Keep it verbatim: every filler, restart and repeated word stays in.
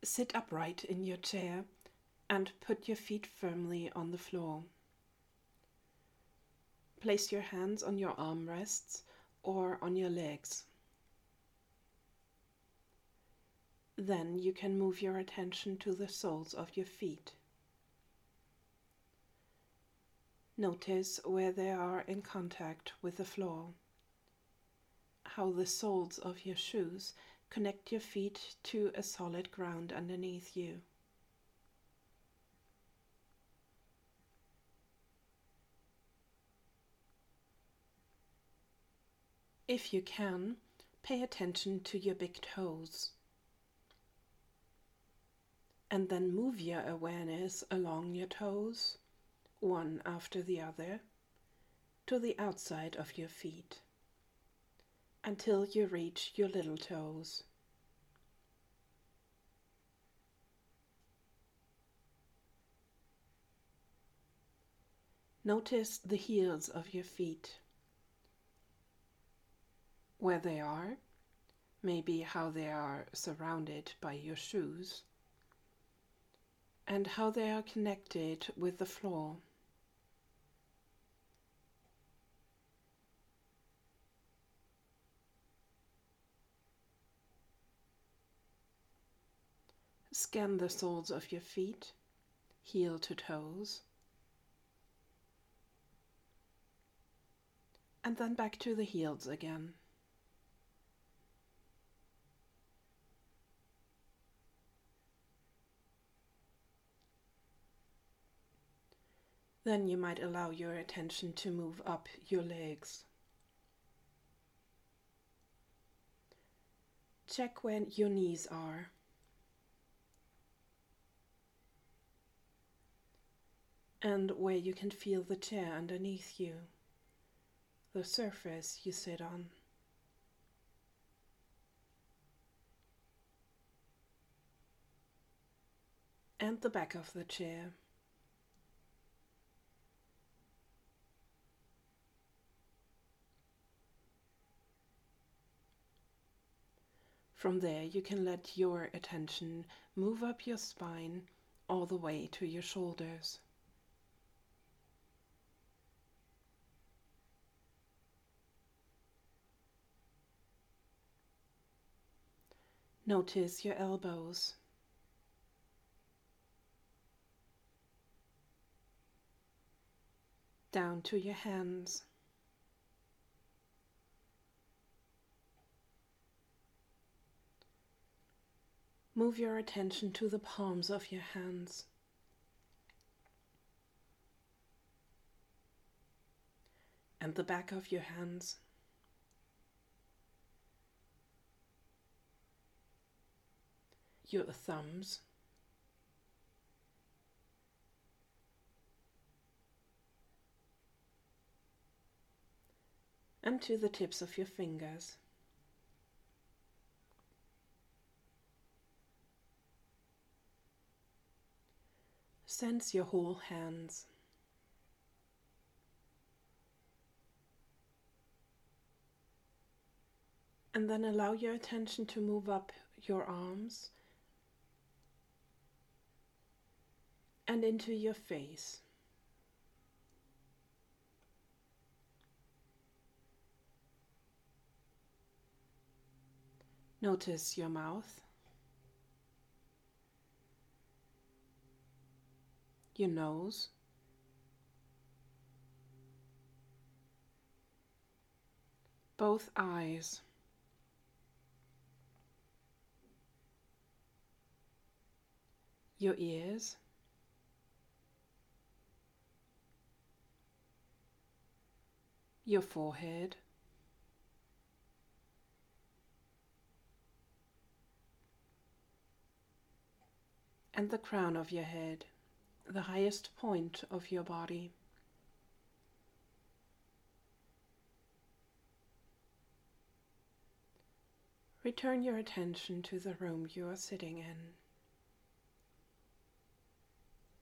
Sit upright in your chair and put your feet firmly on the floor. Place your hands on your armrests or on your legs. Then you can move your attention to the soles of your feet. Notice where they are in contact with the floor, how the soles of your shoes connect your feet to a solid ground underneath you. If you can, pay attention to your big toes, and then move your awareness along your toes, one after the other, to the outside of your feet, until you reach your little toes. Notice the heels of your feet, where they are, maybe how they are surrounded by your shoes, and how they are connected with the floor. Scan the soles of your feet, heel to toes, and then back to the heels again. Then you might allow your attention to move up your legs. Check where your knees are. And where you can feel the chair underneath you, the surface you sit on. And the back of the chair. From there, you can let your attention move up your spine all the way to your shoulders. Notice your elbows. Down to your hands. Move your attention to the palms of your hands. And the back of your hands. Your thumbs. And to the tips of your fingers. Sense your whole hands. And then allow your attention to move up your arms and into your face. Notice your mouth, your nose, both eyes, your ears, your forehead, and the crown of your head, the highest point of your body. Return your attention to the room you are sitting in.